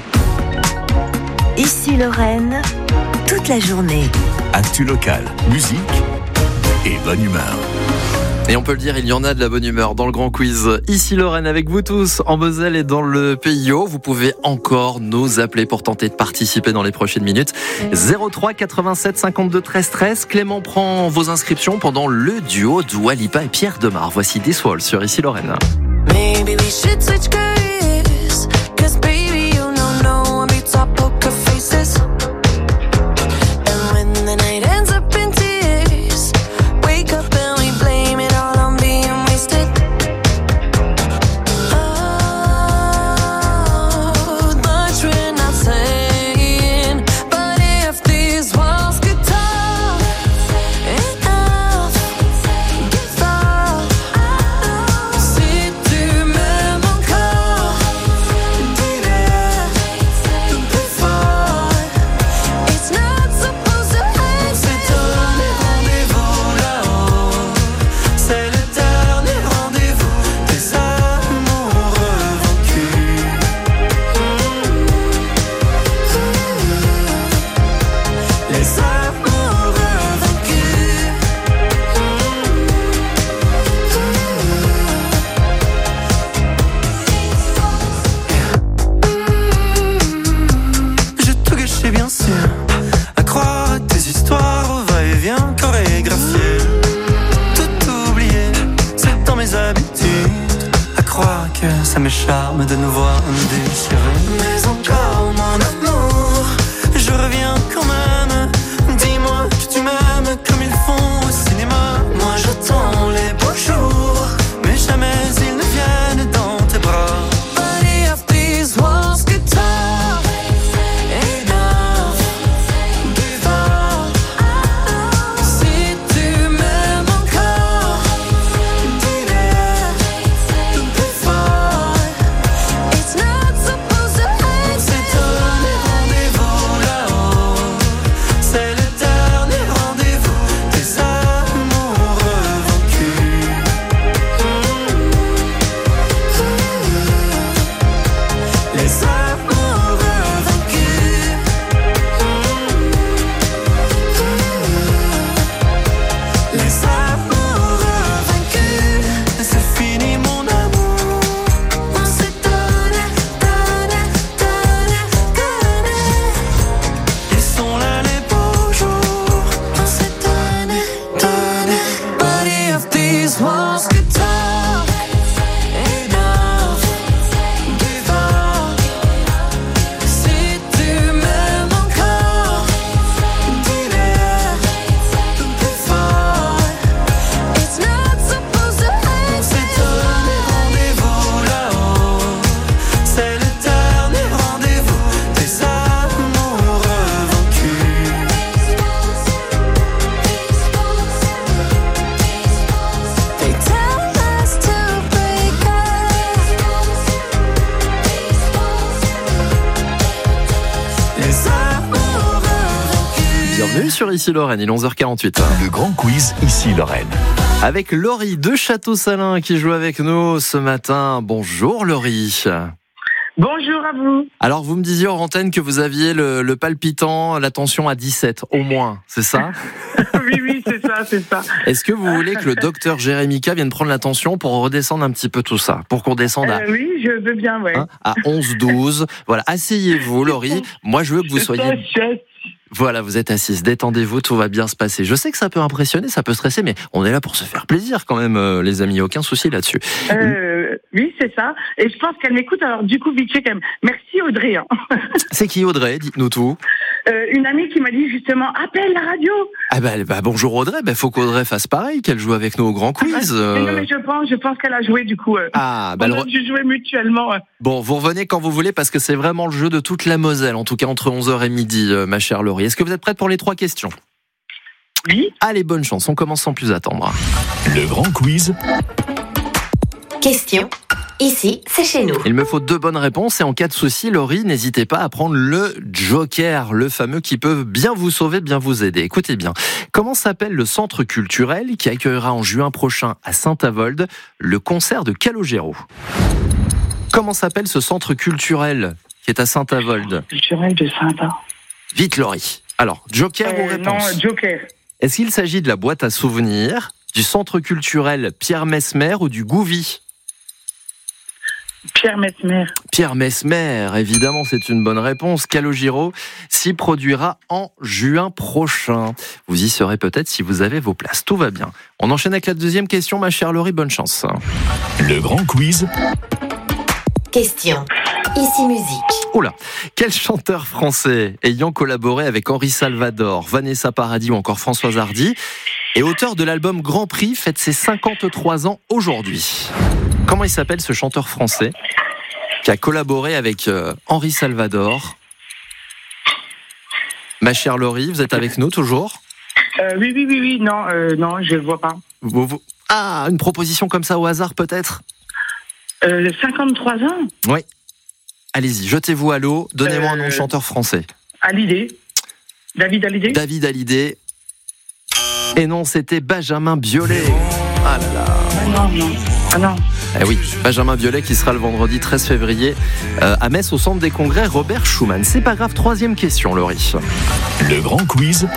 Ici Lorraine, toute la journée.
Actu local, musique et bonne humeur.
Et on peut le dire, il y en a de la bonne humeur dans le grand quiz. Ici Lorraine avec vous tous en Moselle et dans le P I O. Vous pouvez encore nous appeler pour tenter de participer dans les prochaines minutes. zéro trois quatre-vingt-sept cinquante-deux treize treize. Clément prend vos inscriptions pendant le duo Dua Lipa et Pierre Demar. Voici This Wall sur Ici Lorraine.
Maybe we should switch careers, 'cause baby you know no one beats our poker faces. And when the night ends up in tears, wake up and we blame it all on being wasted. Oh, much we're not saying, but if these walls could talk, enough, give up. Si tu m'aimes encore, dis-le tout plus fort. It's not supposed to end. C'est donné rendez-vous là-haut. C'est le dernier rendez-vous des amoureux vaincus. Les amoureux vaincus. J'ai tout gâché bien sûr, à croire à tes histoires au va-et-vient chorégraphié. Tout oublié, c'est dans mes habitudes, à croire que ça me charme de nous voir déchirés. Mais encore mon amour, je reviens quand même. Dis-moi que tu m'aimes comme ils font au cinéma. Moi j'attends les beaux jours, mais jamais ils ne viennent dans tes bras. But if these walls could talk, enough, give up. Si tu m'aimes encore, dis-le tout plus fort. It's not supposed to end. C'est donné
Bienvenue sur Ici Lorraine, il est onze heures quarante-huit.
Le grand quiz Ici Lorraine.
Avec Laurie de Château-Salin qui joue avec nous ce matin. Bonjour Laurie.
Bonjour à vous.
Alors vous me disiez hors antenne que vous aviez le, le palpitant, la tension à dix-sept au moins, c'est ça?
Oui, oui, c'est ça, c'est ça.
Est-ce que vous voulez que le docteur Jérémika vienne prendre la tension pour redescendre un petit peu tout ça? Pour qu'on descende à,
Euh, oui, je veux bien, ouais.
hein, à onze douze. Voilà, asseyez-vous Laurie. Moi je veux que vous soyez... Voilà, vous êtes assise, détendez-vous, tout va bien se passer. Je sais que ça peut impressionner, ça peut stresser, mais on est là pour se faire plaisir quand même, euh, les amis, aucun souci là-dessus.
Euh, oui, c'est ça. Et je pense qu'elle m'écoute, alors du coup, vite fait quand même. Merci Audrey. Hein.
C'est qui Audrey? Dites-nous tout.
Euh, une amie qui m'a dit justement, appelle la radio.
Ah bah, bah bonjour Audrey, bah faut qu'Audrey fasse pareil, qu'elle joue avec nous au grand quiz.
Mais non,
euh.
mais je pense, je pense qu'elle a joué du coup. Euh,
Ah, bah
on
le-
a dû jouer mutuellement. euh.
Bon, vous revenez quand vous voulez parce que c'est vraiment le jeu de toute la Moselle, en tout cas entre onze heures et midi, euh, ma chère Laurie. Est-ce que vous êtes prête pour les trois questions?
Oui.
Allez, bonne chance, on commence sans plus attendre.
Le grand quiz.
Question. Ici, c'est chez nous.
Il me faut deux bonnes réponses et en cas de souci, Laurie, n'hésitez pas à prendre le Joker, le fameux qui peut bien vous sauver, bien vous aider. Écoutez bien, comment s'appelle le centre culturel qui accueillera en juin prochain à Saint-Avold le concert de Calogero? Comment s'appelle ce centre culturel qui est à Saint-Avold?
Culturel de Saint-Avold.
Vite Laurie. Alors, Joker ou
Euh, non,
réponse?
Joker.
Est-ce qu'il s'agit de la boîte à souvenirs, du centre culturel Pierre Messmer ou du Gouvi?
Pierre Messmer.
Pierre Messmer, évidemment, c'est une bonne réponse. Calogero s'y produira en juin prochain. Vous y serez peut-être si vous avez vos places. Tout va bien. On enchaîne avec la deuxième question, ma chère Laurie. Bonne chance.
Le grand quiz.
Question. Ici musique.
Oula, quel chanteur français ayant collaboré avec Henri Salvador, Vanessa Paradis ou encore Françoise Hardy et auteur de l'album Grand Prix fête ses cinquante-trois ans aujourd'hui? Comment il s'appelle ce chanteur français qui a collaboré avec euh, Henri Salvador? Ma chère Laurie, vous êtes avec nous toujours?
Euh, oui, oui, oui, oui. Non, euh, non, je ne vois pas.
Vous- vous- Ah, une proposition comme ça au hasard peut-être?
Euh, cinquante-trois ans.
Oui. Allez-y, jetez-vous à l'eau, donnez-moi un nom de
Euh,
chanteur français.
Hallyday. David Hallyday.
David Hallyday. Et non, c'était Benjamin Biolay. Ah là là.
Ah non, non. Ah non.
Eh oui, Benjamin Biolay qui sera le vendredi treize février euh, à Metz au centre des congrès Robert Schumann. C'est pas grave, troisième question, Laurie.
Le grand quiz.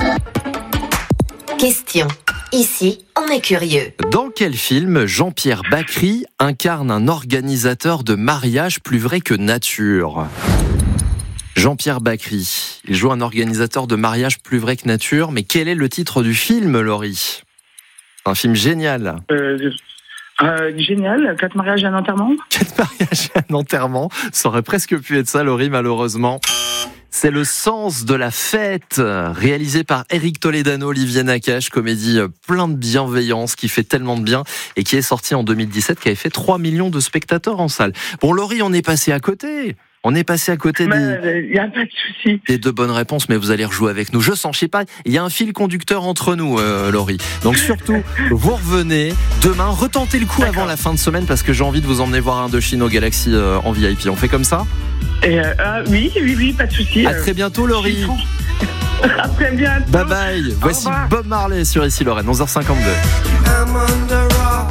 Question. Ici, on est curieux.
Dans quel film Jean-Pierre Bacry incarne un organisateur de mariage plus vrai que nature? Jean-Pierre Bacry, il joue un organisateur de mariage plus vrai que nature, mais quel est le titre du film, Laurie? Un film génial.
Euh, euh, génial. Quatre mariages et un enterrement.
Quatre mariages et un enterrement, ça aurait presque pu être ça, Laurie, malheureusement. C'est Le sens de la fête, réalisé par Éric Toledano, Olivier Nakache, comédie plein de bienveillance, qui fait tellement de bien, et qui est sorti en deux mille dix-sept, qui avait fait trois millions de spectateurs en salle. Bon, Laurie, on est passé à côté. On est passé à côté des,
Il n'y a pas de souci.
des deux bonnes réponses, mais vous allez rejouer avec nous. Je sens, je sais pas, il y a un fil conducteur entre nous, euh, Laurie. Donc surtout, vous revenez demain, retentez le coup avant la fin de semaine, parce que j'ai envie de vous emmener voir Indochino Galaxy euh, en V I P. On fait comme ça?
Et euh, ah, oui, oui, oui, pas de souci.
À très bientôt, Laurie.
À très bientôt.
Bye bye. Voici
revoir.
Bob Marley sur Ici Lorraine, onze heures cinquante-deux.
I'm on the rock,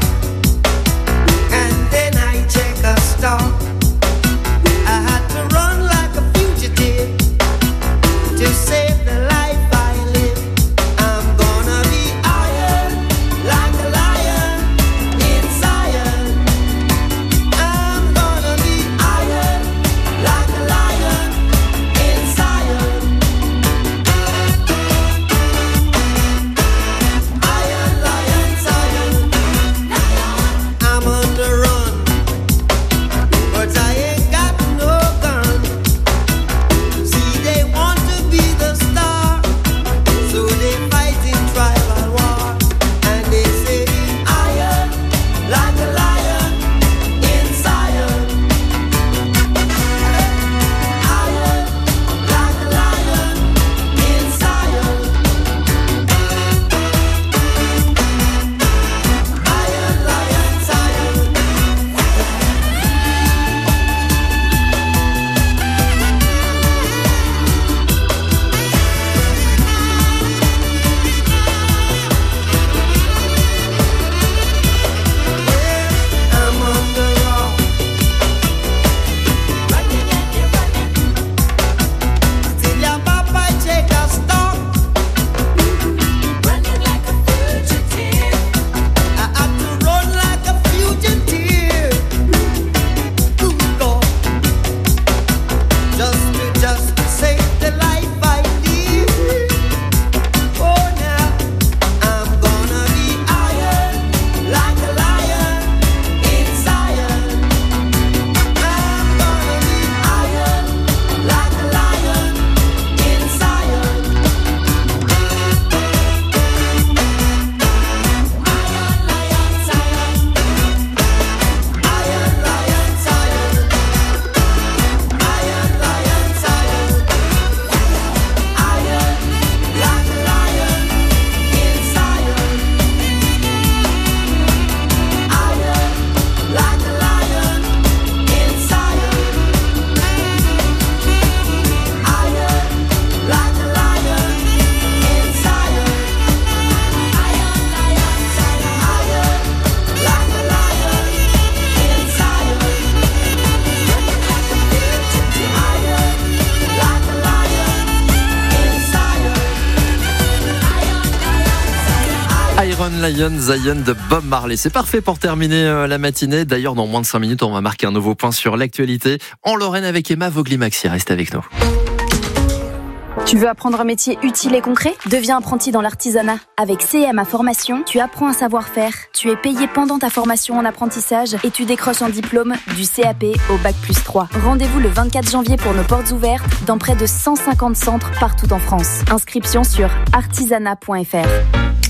and then I take a stop. I had to run like a fugitive to save the life I live. I'm gonna be iron like a lion in Zion. I'm gonna be iron like a lion in Zion. Iron, lion, Zion.
Lion, Zion de Bob Marley. C'est parfait pour terminer euh, la matinée. D'ailleurs, dans moins de cinq minutes, on va marquer un nouveau point sur l'actualité en Lorraine avec Emma Vogli-Maxi. Reste avec nous.
Tu veux apprendre un métier utile et concret ? Deviens apprenti dans l'artisanat. Avec C M A Formation, tu apprends un savoir-faire, tu es payé pendant ta formation en apprentissage et tu décroches un diplôme du C A P au bac plus trois. Rendez-vous le vingt-quatre janvier pour nos portes ouvertes dans près de cent cinquante centres partout en France. Inscription sur artisanat point f r.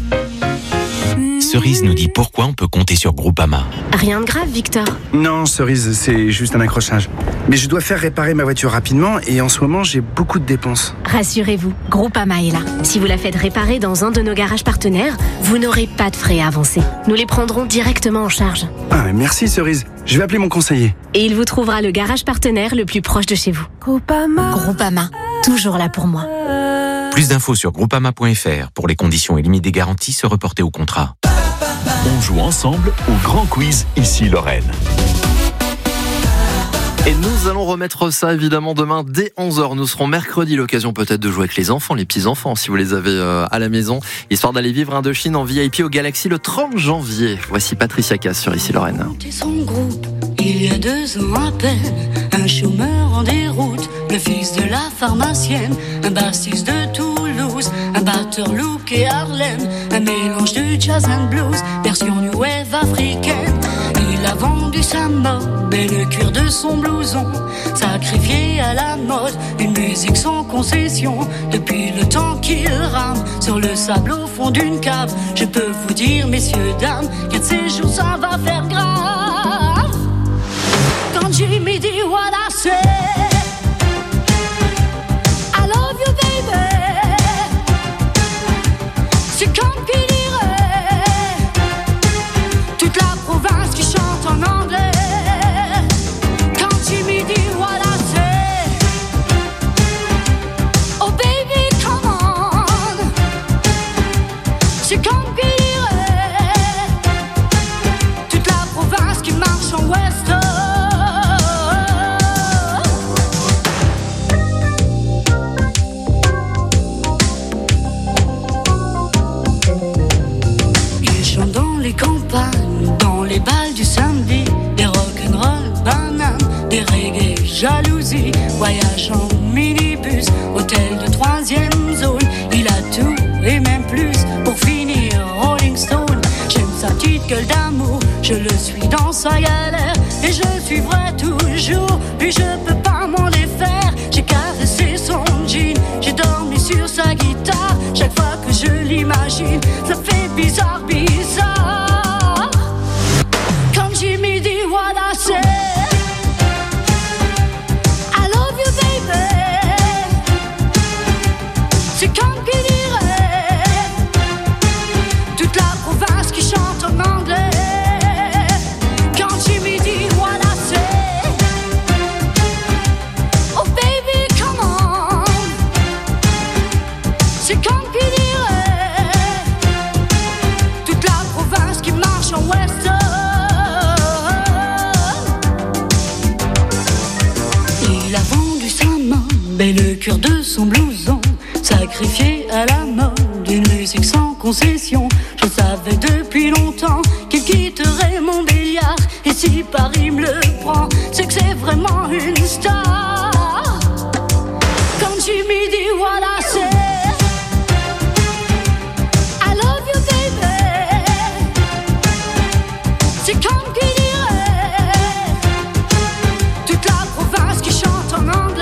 Cerise nous dit pourquoi on peut compter sur Groupama.
Rien de grave, Victor.
Non, Cerise, c'est juste un accrochage. Mais je dois faire réparer ma voiture rapidement et en ce moment, j'ai beaucoup de dépenses.
Rassurez-vous, Groupama est là. Si vous la faites réparer dans un de nos garages partenaires, vous n'aurez pas de frais à avancer. Nous les prendrons directement en charge.
Ah, merci Cerise. Je vais appeler mon conseiller.
Et il vous trouvera le garage partenaire le plus proche de chez vous.
Groupama.
Groupama, toujours là pour moi.
Plus d'infos sur groupama point f r. Pour les conditions et limites des garanties, se reporter au contrat.
On joue ensemble au grand quiz ici Lorraine.
Et nous allons remettre ça évidemment demain dès onze heures. Nous serons mercredi, l'occasion peut-être de jouer avec les enfants, les petits-enfants, si vous les avez euh, à la maison, histoire d'aller vivre Indochine en V I P au Galaxy le trente janvier. Voici Patricia Cass sur Ici Lorraine.
Son groupe, il y a deux ans à peine, un chômeur en déroute, le fils de la pharmacienne, un bassiste de Toulouse, un batteur look et Harlem, un mélange de jazz and blues, version new wave africaine. Il a vendu sa mob et le cuir de son blouson, sacrifié à la mode, une musique sans concession. Depuis le temps qu'il rame sur le sable au fond d'une cave, je peux vous dire, messieurs, dames, qu'un de ces jours ça va faire grave. Quand Jimmy dit what I say, I love you baby, c'est comme qui dirait toute la province qui chante en anglais. Quand Jimmy dit what I say, oh baby come on, c'est comme qui dirait toute la province qui marche en western. Campagne, dans les balles du samedi, des rock'n'roll bananes, des reggae jalousie, voyage en minibus, hôtel de troisième zone, il a tout et même plus, pour finir Rolling Stone. J'aime sa petite gueule d'amour, je le suis dans sa galère, et je le suivrai toujours, puis je peux pas m'en défaire. J'ai caressé son jean, j'ai dormi sur sa guitare, chaque fois que je l'imagine, ça fait bizarre, bizarre. Jimmy dit what I say, I love you baby, c'est comme qui dirait toute la province qui chante en anglais. Quand Jimmy dit what I say, oh baby come on, c'est comme qui dirait toute la province qui marche en western. Et le cœur de son blouson, sacrifié à la mode, d'une musique sans concession. Je savais depuis longtemps qu'il quitterait mon billard, et si Paris me le prend, c'est que c'est vraiment une star. Quand Jimmy dit what I say, I love you baby, c'est comme qui dirait toute la province qui chante en anglais.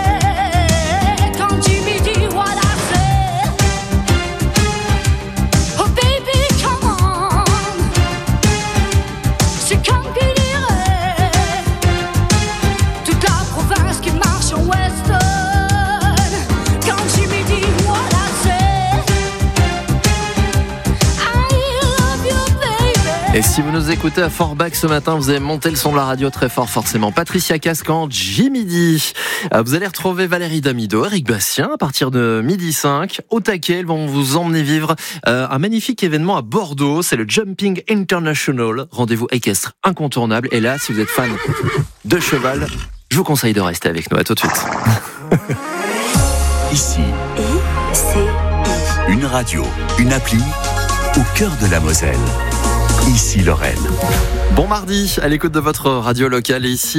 Et si vous nous écoutez à Forbach ce matin, vous avez monté le son de la radio très fort forcément. Patricia Cass quand Jimmy dit. Vous allez retrouver Valérie Damido, Eric Bastien à partir de midi cinq. Au taquet, elles vont vous emmener vivre euh, un magnifique événement à Bordeaux. C'est le Jumping International. Rendez-vous équestre incontournable. Et là, si vous êtes fan de cheval, je vous conseille de rester avec nous. À tout de suite.
Ici, une radio, une appli, au cœur de la Moselle. Ici Lorraine.
Bon mardi, à l'écoute de votre radio locale ici.